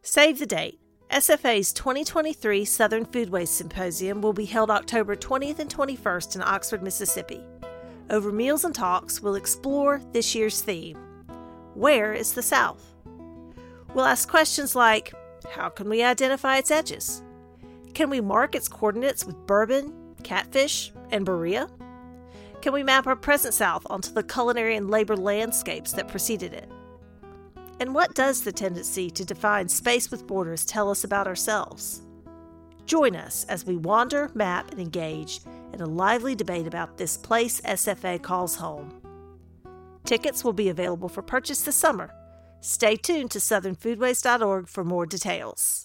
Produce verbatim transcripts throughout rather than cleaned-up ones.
Save the date. S F A's twenty twenty-three Southern Foodways Symposium will be held October twentieth and twenty-first in Oxford, Mississippi. Over meals and talks, we'll explore this year's theme. Where is the South? We'll ask questions like, how can we identify its edges? Can we mark its coordinates with bourbon, catfish, and Berea? Can we map our present South onto the culinary and labor landscapes that preceded it? And what does the tendency to define space with borders tell us about ourselves? Join us as we wander, map, and engage in a lively debate about this place S F A calls home. Tickets will be available for purchase this summer. Stay tuned to southern foodways dot org for more details.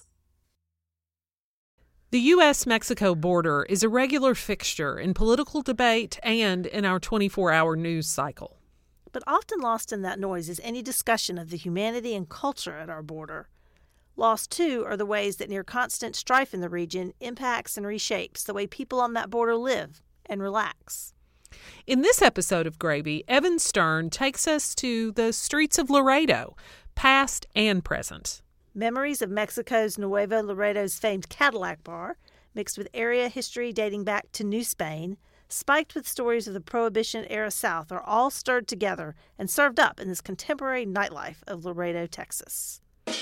The U S Mexico border is a regular fixture in political debate and in our twenty-four hour news cycle. But often lost in that noise is any discussion of the humanity and culture at our border. Lost, too, are the ways that near constant strife in the region impacts and reshapes the way people on that border live and relax. In this episode of Gravy, Evan Stern takes us to the streets of Laredo, past and present. Memories of Mexico's Nuevo Laredo's famed Cadillac Bar, mixed with area history dating back to New Spain, spiked with stories of the Prohibition-era South, are all stirred together and served up in this contemporary nightlife of Laredo, Texas.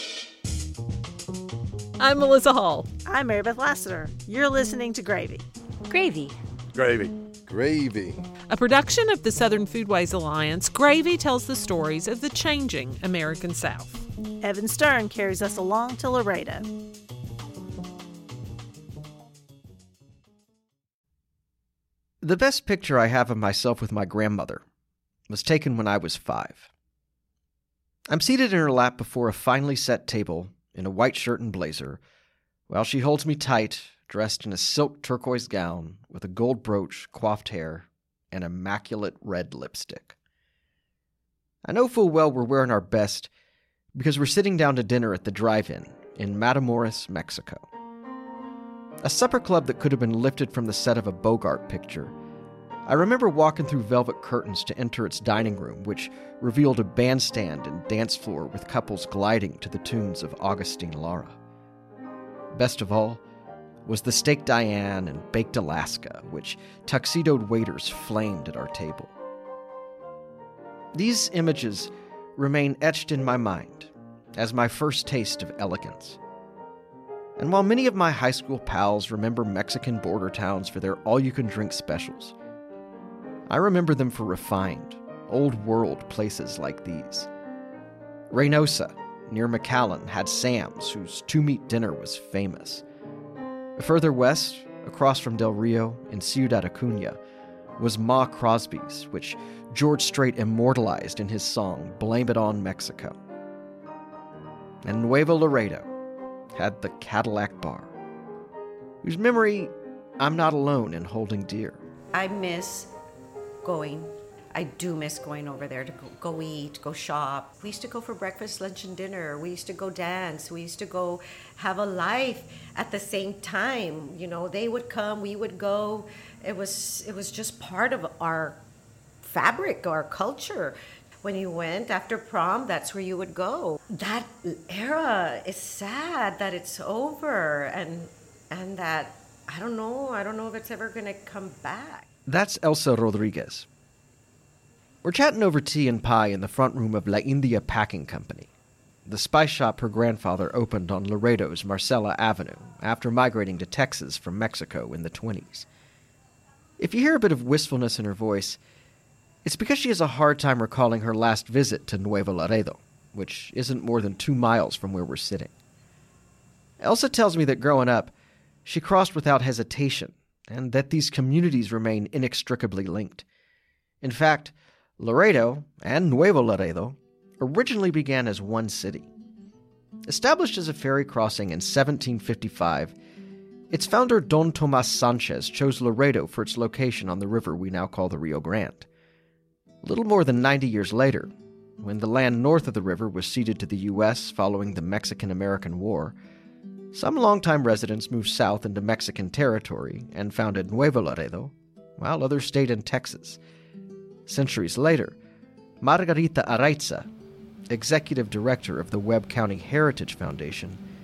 I'm Melissa Hall. I'm Mary Beth Lassiter. You're listening to Gravy. Gravy. Gravy. Gravy. A production of the Southern Foodways Alliance, Gravy tells the stories of the changing American South. Evan Stern carries us along to Laredo. The best picture I have of myself with my grandmother was taken when I was five. I'm seated in her lap before a finely set table in a white shirt and blazer, while she holds me tight, dressed in a silk turquoise gown with a gold brooch, coiffed hair, and immaculate red lipstick. I know full well we're wearing our best because we're sitting down to dinner at the drive-in in Matamoros, Mexico. A supper club that could have been lifted from the set of a Bogart picture. I remember walking through velvet curtains to enter its dining room, which revealed a bandstand and dance floor with couples gliding to the tunes of Augustine Lara. Best of all was the steak Diane and baked Alaska, which tuxedoed waiters flamed at our table. These images remain etched in my mind as my first taste of elegance. And while many of my high school pals remember Mexican border towns for their all-you-can-drink specials, I remember them for refined, old-world places like these. Reynosa, near McAllen, had Sam's, whose two-meat dinner was famous. Further west, across from Del Rio, in Ciudad Acuña, was Ma Crosby's, which George Strait immortalized in his song, Blame It on Mexico. And Nuevo Laredo had the Cadillac Bar, whose memory I'm not alone in holding dear. I miss going. I do miss going over there to go, go eat, go shop. We used to go for breakfast, lunch, and dinner. We used to go dance. We used to go have a life at the same time. You know, they would come, we would go. It was it was just part of our fabric, our culture. When you went after prom, that's where you would go. That era is sad that it's over, and and that I don't know. I don't know if it's ever going to come back. That's Elsa Rodriguez. We're chatting over tea and pie in the front room of La India Packing Company, the spice shop her grandfather opened on Laredo's Marcella Avenue after migrating to Texas from Mexico in the twenties. If you hear a bit of wistfulness in her voice, it's because she has a hard time recalling her last visit to Nuevo Laredo, which isn't more than two miles from where we're sitting. Elsa tells me that growing up, she crossed without hesitation, and that these communities remain inextricably linked. In fact, Laredo and Nuevo Laredo originally began as one city. Established as a ferry crossing in seventeen fifty-five, its founder Don Tomas Sanchez chose Laredo for its location on the river we now call the Rio Grande. A little more than ninety years later, when the land north of the river was ceded to the U S following the Mexican-American War, some longtime residents moved south into Mexican territory and founded Nuevo Laredo, while others stayed in Texas. Centuries later, Margarita Araiza, executive director of the Webb County Heritage Foundation,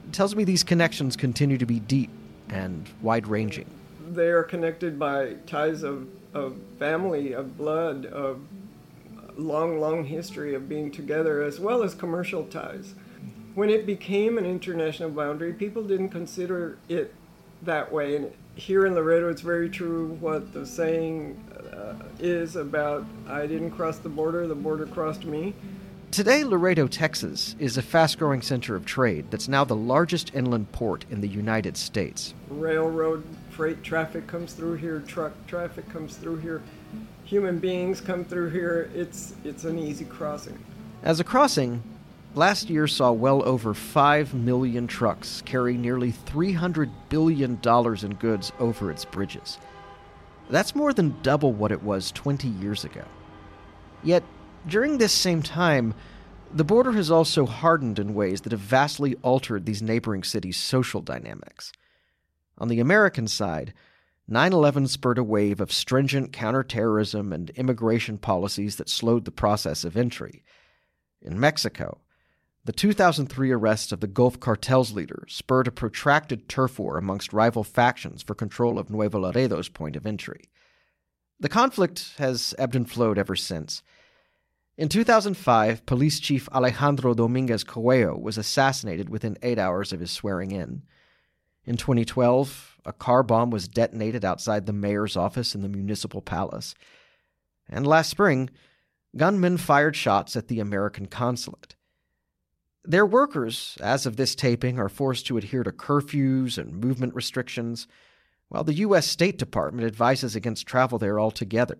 tells me these connections continue to be deep and wide-ranging. They are connected by ties of, of family, of blood, of long, long history of being together, as well as commercial ties. When it became an international boundary, people didn't consider it that way. And here in Laredo, it's very true what the saying uh, is about, I didn't cross the border, the border crossed me. Today, Laredo, Texas, is a fast-growing center of trade that's now the largest inland port in the United States. Railroad freight traffic comes through here, truck traffic comes through here, human beings come through here. It's it's an easy crossing. As a crossing, last year saw well over five million trucks carry nearly three hundred billion dollars in goods over its bridges. That's more than double what it was twenty years ago. Yet, during this same time, the border has also hardened in ways that have vastly altered these neighboring cities' social dynamics. On the American side, nine eleven spurred a wave of stringent counterterrorism and immigration policies that slowed the process of entry. In Mexico, the two thousand three arrest of the Gulf Cartel's leader spurred a protracted turf war amongst rival factions for control of Nuevo Laredo's point of entry. The conflict has ebbed and flowed ever since. In two thousand five, Police Chief Alejandro Dominguez Coelho was assassinated within eight hours of his swearing in. In twenty twelve, a car bomb was detonated outside the mayor's office in the municipal palace. And last spring, gunmen fired shots at the American consulate. Their workers, as of this taping, are forced to adhere to curfews and movement restrictions, while the U S State Department advises against travel there altogether.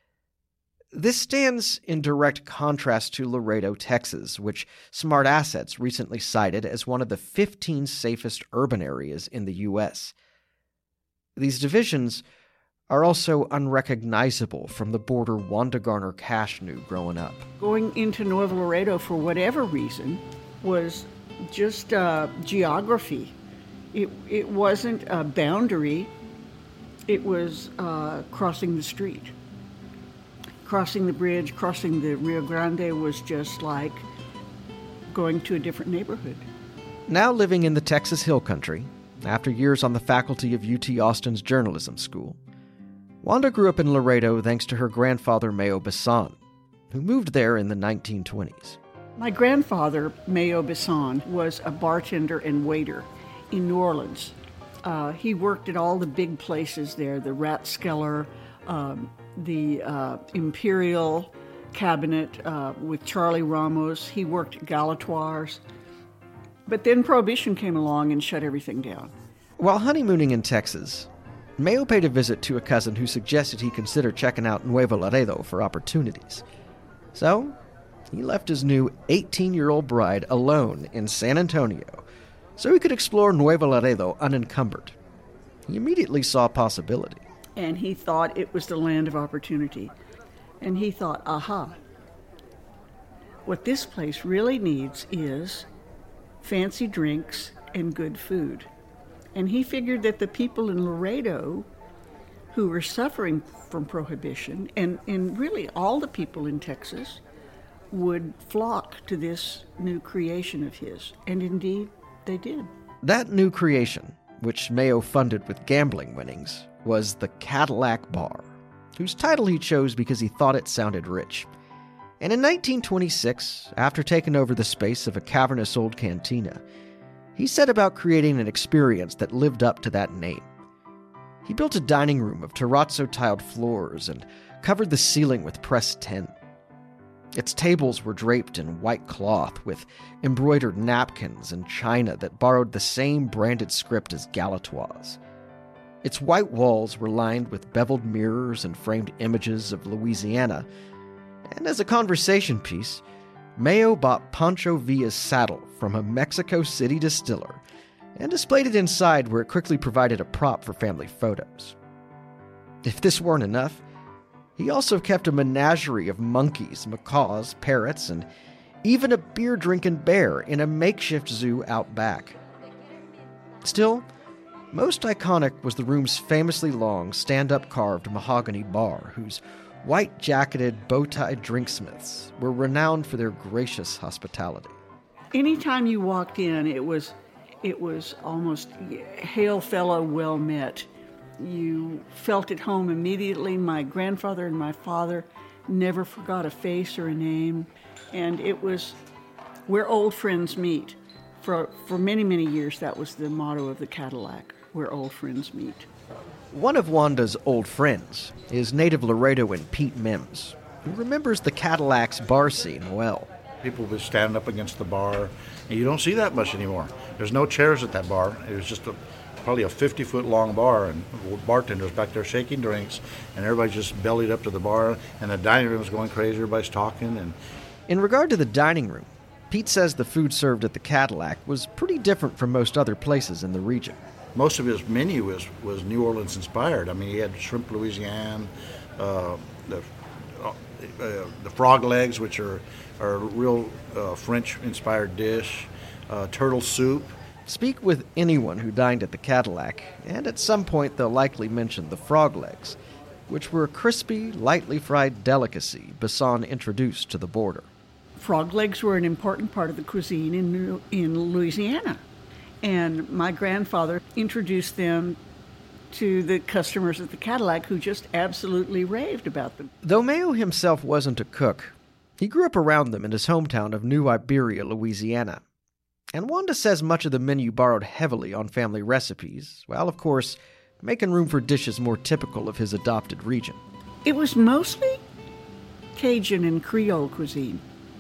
This stands in direct contrast to Laredo, Texas, which Smart Assets recently cited as one of the fifteen safest urban areas in the U S. These divisions are also unrecognizable from the border Wanda Garner Cash knew growing up. Going into Nuevo Laredo for whatever reason was just uh, geography. It, it wasn't a boundary. It was uh, crossing the street. Crossing the bridge, crossing the Rio Grande was just like going to a different neighborhood. Now living in the Texas Hill Country, after years on the faculty of U T Austin's journalism school, Wanda grew up in Laredo thanks to her grandfather, Mayo Bisson, who moved there in the nineteen twenties. My grandfather, Mayo Bisson, was a bartender and waiter in New Orleans. Uh, he worked at all the big places there, the Rathskeller, um, the uh, Imperial Cabinet uh, with Charlie Ramos. He worked at Galatoire's. But then Prohibition came along and shut everything down. While honeymooning in Texas, Mayo paid a visit to a cousin who suggested he consider checking out Nuevo Laredo for opportunities. So, he left his new eighteen-year-old bride alone in San Antonio so he could explore Nuevo Laredo unencumbered. He immediately saw a possibility. And he thought it was the land of opportunity. And he thought, aha, what this place really needs is fancy drinks and good food. And he figured that the people in Laredo who were suffering from Prohibition, and, and really all the people in Texas, would flock to this new creation of his. And indeed, they did. That new creation, which Mayo funded with gambling winnings, was the Cadillac Bar, whose title he chose because he thought it sounded rich. And in nineteen twenty-six, after taking over the space of a cavernous old cantina, he set about creating an experience that lived up to that name. He built a dining room of terrazzo-tiled floors and covered the ceiling with pressed tin. Its tables were draped in white cloth with embroidered napkins and china that borrowed the same branded script as Galatoire's. Its white walls were lined with beveled mirrors and framed images of Louisiana, and as a conversation piece, Mayo bought Pancho Villa's saddle from a Mexico City distiller and displayed it inside where it quickly provided a prop for family photos. If this weren't enough, he also kept a menagerie of monkeys, macaws, parrots, and even a beer-drinking bear in a makeshift zoo out back. Still, most iconic was the room's famously long, stand-up carved mahogany bar, whose white-jacketed, bow-tied drinksmiths were renowned for their gracious hospitality. Anytime you walked in, it was It was almost hail fellow, well met. You felt at home immediately. My grandfather and my father never forgot a face or a name. And it was where old friends meet. For, for many, many years, that was the motto of the Cadillac, where old friends meet. One of Wanda's old friends is native Laredoan Pete Mims, who remembers the Cadillac's bar scene well. People would stand up against the bar, and you don't see that much anymore. There's no chairs at that bar. It was just a, probably a fifty-foot long bar, and bartenders back there shaking drinks, and everybody just bellied up to the bar, and the dining room was going crazy. Everybody's talking. And in regard to the dining room, Pete says the food served at the Cadillac was pretty different from most other places in the region. Most of his menu was, was New Orleans inspired. I mean, he had shrimp Louisiane, uh, the uh, the frog legs, which are, are a real uh, French-inspired dish, uh, turtle soup. Speak with anyone who dined at the Cadillac, and at some point they'll likely mention the frog legs, which were a crispy, lightly fried delicacy Bisson introduced to the border. Frog legs were an important part of the cuisine in in Louisiana, and my grandfather introduced them to the customers at the Cadillac, who just absolutely raved about them. Though Mayo himself wasn't a cook, he grew up around them in his hometown of New Iberia, Louisiana. And Wanda says much of the menu borrowed heavily on family recipes, while, of course, making room for dishes more typical of his adopted region. It was mostly Cajun and Creole cuisine.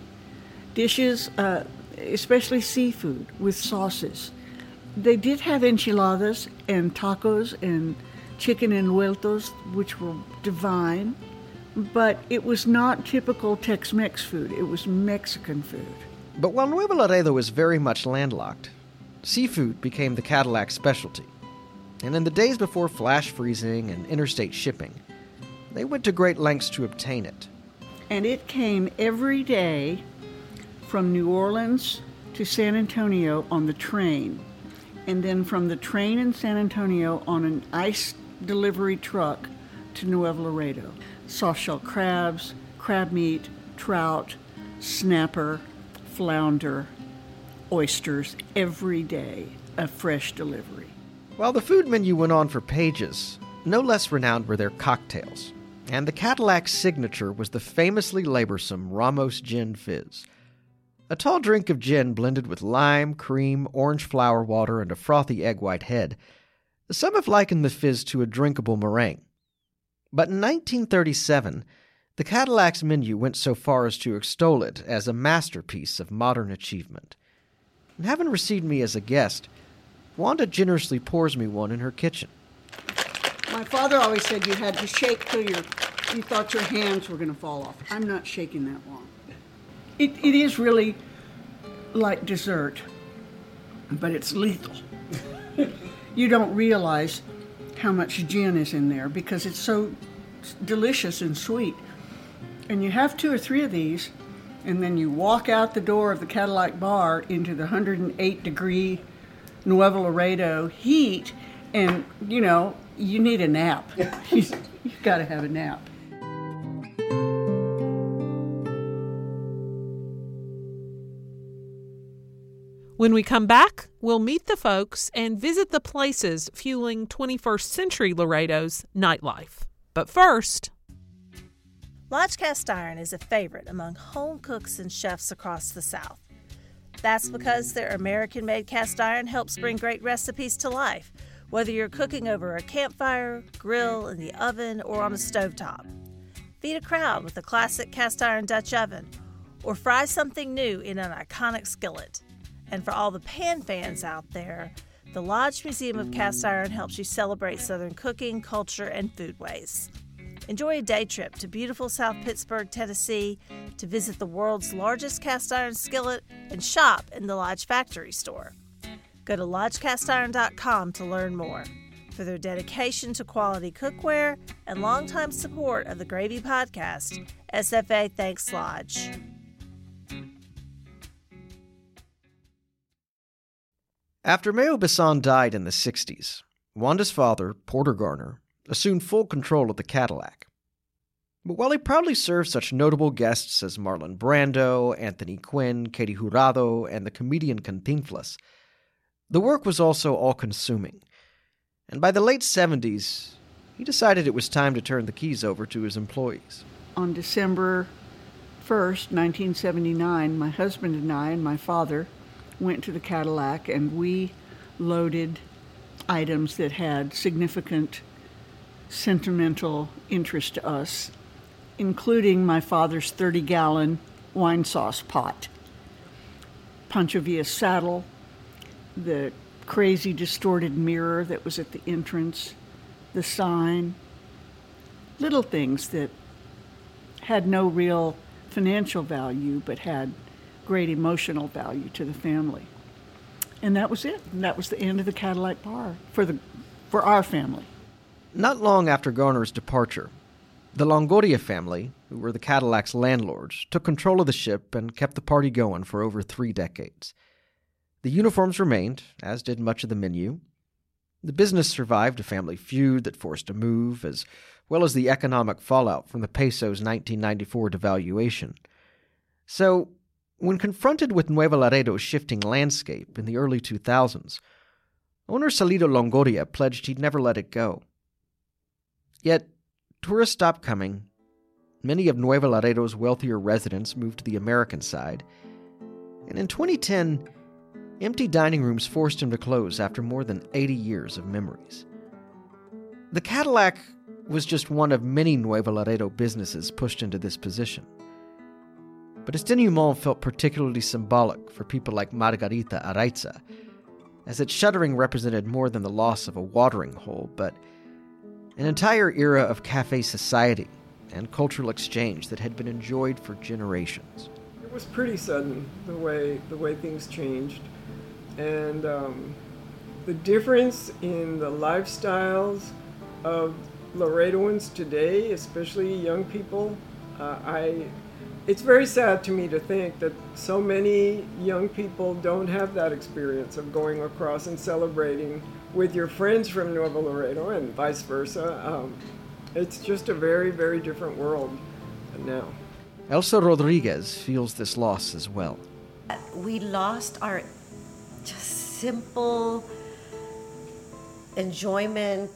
Dishes, uh, especially seafood, with sauces. They did have enchiladas and tacos and chicken envueltos, which were divine, but it was not typical Tex-Mex food. It was Mexican food. But while Nuevo Laredo is very much landlocked, seafood became the Cadillac specialty. And in the days before flash freezing and interstate shipping, they went to great lengths to obtain it. And it came every day from New Orleans to San Antonio on the train. And then from the train in San Antonio on an ice delivery truck to Nuevo Laredo. Soft-shell crabs, crab meat, trout, snapper, flounder, oysters, every day, a fresh delivery. While the food menu went on for pages, no less renowned were their cocktails. And the Cadillac's signature was the famously laborsome Ramos Gin Fizz. A tall drink of gin blended with lime, cream, orange flower water, and a frothy egg white head. Some have likened the fizz to a drinkable meringue. But in nineteen thirty-seven, the Cadillac's menu went so far as to extol it as a masterpiece of modern achievement. And having received me as a guest, Wanda generously pours me one in her kitchen. My father always said you had to shake till your, you thought your hands were going to fall off. I'm not shaking that long. It, it is really like dessert, but it's lethal. You don't realize how much gin is in there because it's so delicious and sweet. And you have two or three of these, and then you walk out the door of the Cadillac bar into the one hundred eight degree Nuevo Laredo heat, and, you know, you need a nap. You've got to have a nap. When we come back, we'll meet the folks and visit the places fueling twenty-first century Laredo's nightlife. But first, Lodge Cast Iron is a favorite among home cooks and chefs across the South. That's because their American-made cast iron helps bring great recipes to life, whether you're cooking over a campfire, grill, in the oven, or on a stovetop. Feed a crowd with a classic cast iron Dutch oven, or fry something new in an iconic skillet. And for all the pan fans out there, the Lodge Museum of Cast Iron helps you celebrate Southern cooking, culture, and foodways. Enjoy a day trip to beautiful South Pittsburgh, Tennessee, to visit the world's largest cast iron skillet and shop in the Lodge Factory store. Go to lodge cast iron dot com to learn more. For their dedication to quality cookware and longtime support of the Gravy Podcast, S F A thanks Lodge. After Mayo Bisson died in the sixties, Wanda's father, Porter Garner, assumed full control of the Cadillac. But while he proudly served such notable guests as Marlon Brando, Anthony Quinn, Katie Jurado, and the comedian Cantinflas, The work was also all-consuming, and by the late seventies, he decided it was time to turn the keys over to his employees. On December first, nineteen seventy-nine, my husband and I and my father went to the Cadillac, and we loaded items that had significant sentimental interest to us, including my father's thirty-gallon wine sauce pot, Pancho Villa's saddle, the crazy distorted mirror that was at the entrance, the sign, little things that had no real financial value but had great emotional value to the family. And that was it. And that was the end of the Cadillac Bar for the for our family. Not long after Garner's departure, the Longoria family, who were the Cadillac's landlords, took control of the ship and kept the party going for over three decades. The uniforms remained, as did much of the menu. The business survived a family feud that forced a move, as well as the economic fallout from the peso's nineteen ninety-four devaluation. So, when confronted with Nuevo Laredo's shifting landscape in the early two thousands, owner Salido Longoria pledged he'd never let it go. Yet, tourists stopped coming. Many of Nuevo Laredo's wealthier residents moved to the American side. And in twenty ten, empty dining rooms forced him to close after more than eighty years of memories. The Cadillac was just one of many Nuevo Laredo businesses pushed into this position. But its denouement felt particularly symbolic for people like Margarita Araiza, as its shuttering represented more than the loss of a watering hole, but an entire era of cafe society and cultural exchange that had been enjoyed for generations. It was pretty sudden, the way the way things changed. And um, the difference in the lifestyles of Laredoans today, especially young people, uh, I, it's very sad to me to think that so many young people don't have that experience of going across and celebrating with your friends from Nuevo Laredo and vice versa. Um, it's just a very, very different world now. Elsa Rodriguez feels this loss as well. We lost our just simple enjoyment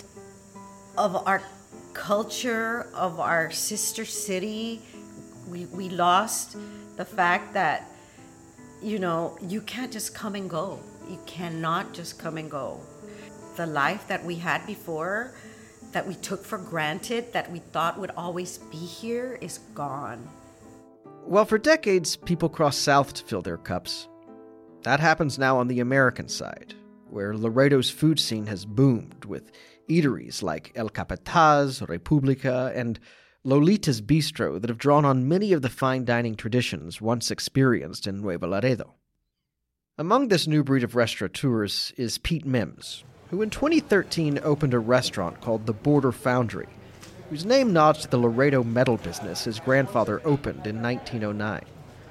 of our culture, of our sister city. We we lost the fact that, you know, you can't just come and go. You cannot just come and go. The life that we had before, that we took for granted, that we thought would always be here, is gone. Well, for decades, people crossed south to fill their cups. That happens now on the American side, where Laredo's food scene has boomed with eateries like El Capataz, República, and Lolita's Bistro that have drawn on many of the fine dining traditions once experienced in Nuevo Laredo. Among this new breed of restaurateurs is Pete Mims, who in twenty thirteen opened a restaurant called the Border Foundry, whose name nods to the Laredo metal business his grandfather opened in nineteen oh nine.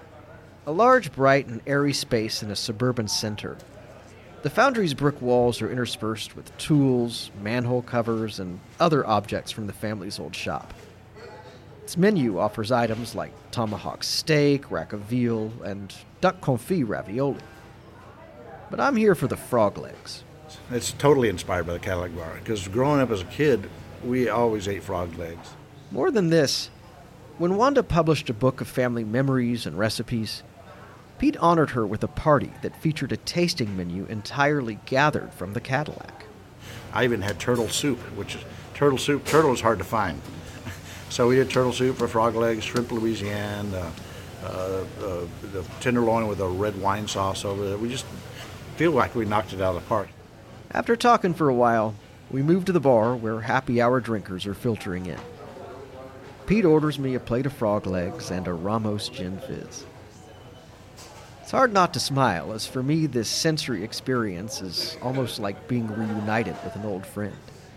A large, bright, and airy space in a suburban center, the Foundry's brick walls are interspersed with tools, manhole covers, and other objects from the family's old shop. Its menu offers items like tomahawk steak, rack of veal, and duck confit ravioli. But I'm here for the frog legs. It's totally inspired by the Cadillac Bar, because growing up as a kid, we always ate frog legs. More than this, when Wanda published a book of family memories and recipes, Pete honored her with a party that featured a tasting menu entirely gathered from the Cadillac. I even had turtle soup, which is turtle soup. Turtle is hard to find. So we did turtle soup for frog legs, shrimp Louisiane, uh, uh, uh, the tenderloin with a red wine sauce over it. We just feel like we knocked it out of the park. After talking for a while, we moved to the bar where happy hour drinkers are filtering in. Pete orders me a plate of frog legs and a Ramos gin fizz. It's hard not to smile, as for me this sensory experience is almost like being reunited with an old friend.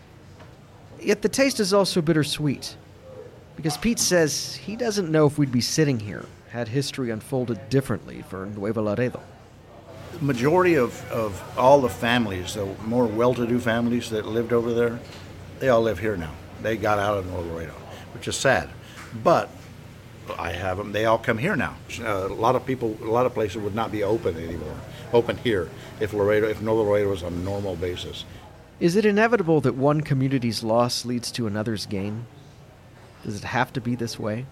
Yet the taste is also bittersweet, because Pete says he doesn't know if we'd be sitting here had history unfolded differently for Nuevo Laredo. The majority of, of all the families, the more well-to-do families that lived over there, they all live here now. They got out of Nuevo Laredo, which is sad. But I have them, they all come here now. Uh, a lot of people, a lot of places would not be open anymore. open here if Laredo, if Nuevo Laredo was on a normal basis. Is it inevitable that one community's loss leads to another's gain? Does it have to be this way?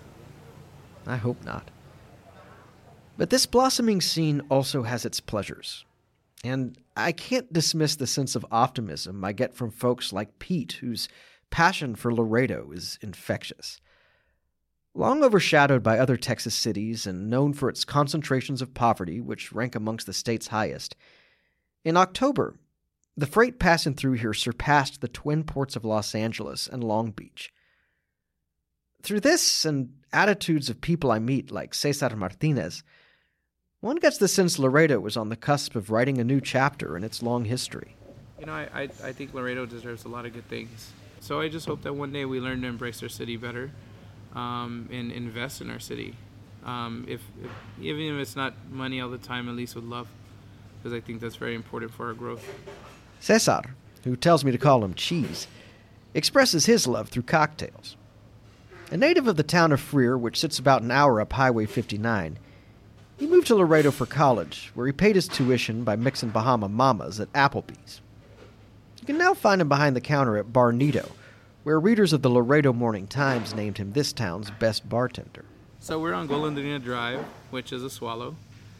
I hope not. But this blossoming scene also has its pleasures. And I can't dismiss the sense of optimism I get from folks like Pete, whose passion for Laredo is infectious. Long overshadowed by other Texas cities and known for its concentrations of poverty, which rank amongst the state's highest, in October, the freight passing through here surpassed the twin ports of Los Angeles and Long Beach. Through this and attitudes of people I meet like Cesar Martinez, one gets the sense Laredo is on the cusp of writing a new chapter in its long history. You know, I, I, I think Laredo deserves a lot of good things. So I just hope that one day we learn to embrace our city better um, and invest in our city. Um, if, if even if it's not money all the time, at least with love, because I think that's very important for our growth. Cesar, who tells me to call him Cheese, expresses his love through cocktails. A native of the town of Freer, which sits about an hour up Highway fifty-nine, he moved to Laredo for college, where he paid his tuition by mixing Bahama Mamas at Applebee's. You can now find him behind the counter at Bar Nido, where readers of the Laredo Morning Times named him this town's best bartender. So we're on Golondrina Drive, which is a swallow,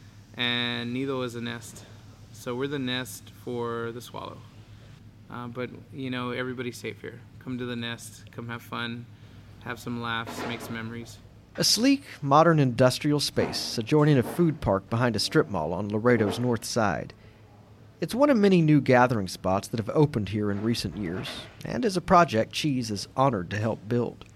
and Nido is a nest. So we're the nest for the swallow. Uh, but, you know, everybody's safe here. Come to the nest, come have fun, have some laughs, make some memories. A sleek, modern industrial space adjoining a food park behind a strip mall on Laredo's north side. It's one of many new gathering spots that have opened here in recent years, and is a project Cheese is honored to help build.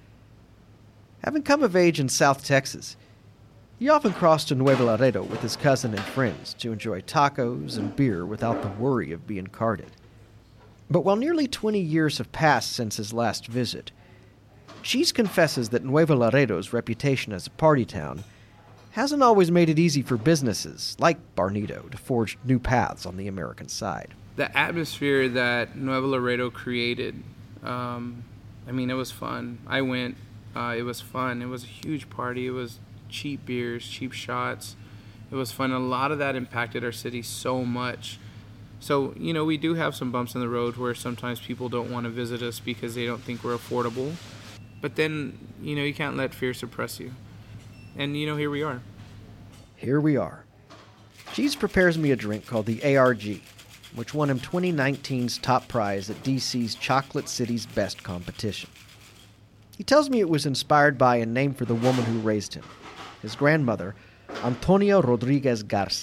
Having come of age in South Texas, he often crossed to Nuevo Laredo with his cousin and friends to enjoy tacos and beer without the worry of being carded. But while nearly twenty years have passed since his last visit, Cheese confesses that Nuevo Laredo's reputation as a party town hasn't always made it easy for businesses like Bar Nido to forge new paths on the American side. The atmosphere that Nuevo Laredo created, um, I mean, it was fun. I went, uh, it was fun. It was a huge party. It was cheap beers, cheap shots. It was fun. A lot of that impacted our city so much. So, you know, we do have some bumps in the road where sometimes people don't want to visit us because they don't think we're affordable. But then, you know, you can't let fear suppress you. And, you know, here we are. Here we are. Cheese prepares me a drink called the A R G, which won him twenty nineteen's top prize at D C's Chocolate City's Best competition. He tells me it was inspired by and named for the woman who raised him, his grandmother, Antonia Rodriguez Garza.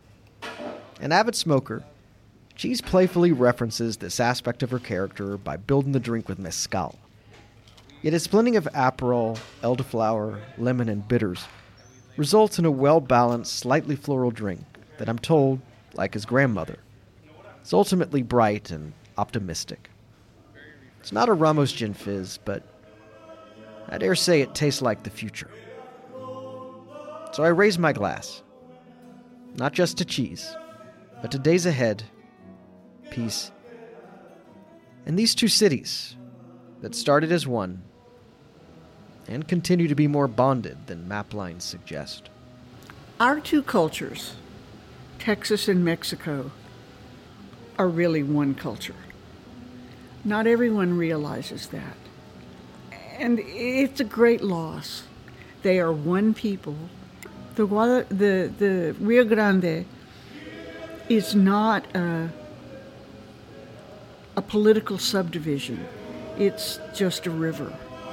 An avid smoker, Cheese playfully references this aspect of her character by building the drink with mezcal. Yet its blending of Aperol, elderflower, lemon, and bitters results in a well-balanced, slightly floral drink that I'm told, like his grandmother, is ultimately bright and optimistic. It's not a Ramos Gin Fizz, but I dare say it tastes like the future. So I raise my glass, not just to Cheese, but to days ahead, peace, and these two cities that started as one and continue to be more bonded than map lines suggest. Our two cultures, Texas and Mexico, are really one culture. Not everyone realizes that. And it's a great loss. They are one people. The, the, the Rio Grande is not a, a political subdivision. It's just a river.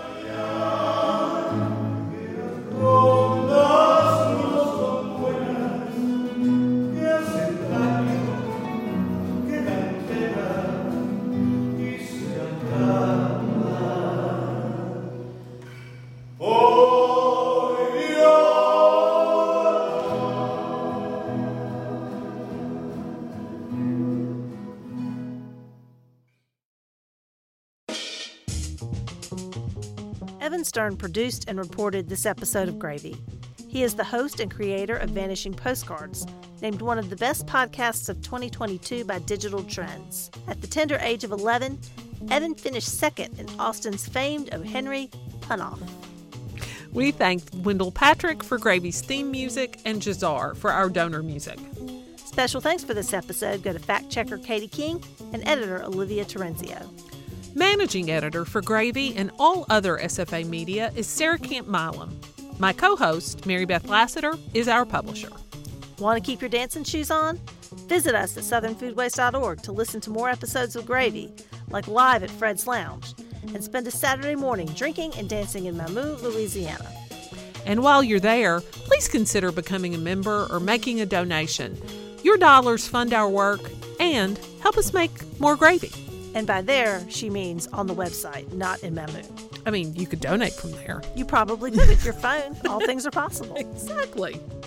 Evan Stern produced and reported this episode of Gravy. He is the host and creator of Vanishing Postcards, named one of the best podcasts of twenty twenty-two by Digital Trends. At the tender age of eleven, Evan finished second in Austin's famed O. Henry Punoff. We thank Wendell Patrick for Gravy's theme music and Jazar for our donor music. Special thanks for this episode go to fact-checker Katie King and editor Olivia Terenzio. Managing editor for Gravy and all other S F A media is Sarah Camp Milam. My co-host, Mary Beth Lassiter, is our publisher. Want to keep your dancing shoes on? Visit us at southern foodways dot org to listen to more episodes of Gravy, like Live at Fred's Lounge, and spend a Saturday morning drinking and dancing in Mamou, Louisiana. And while you're there, please consider becoming a member or making a donation. Your dollars fund our work and help us make more gravy. And by there, she means on the website, not in Mamou. I mean, you could donate from there. You probably could with your phone. All things are possible. Exactly.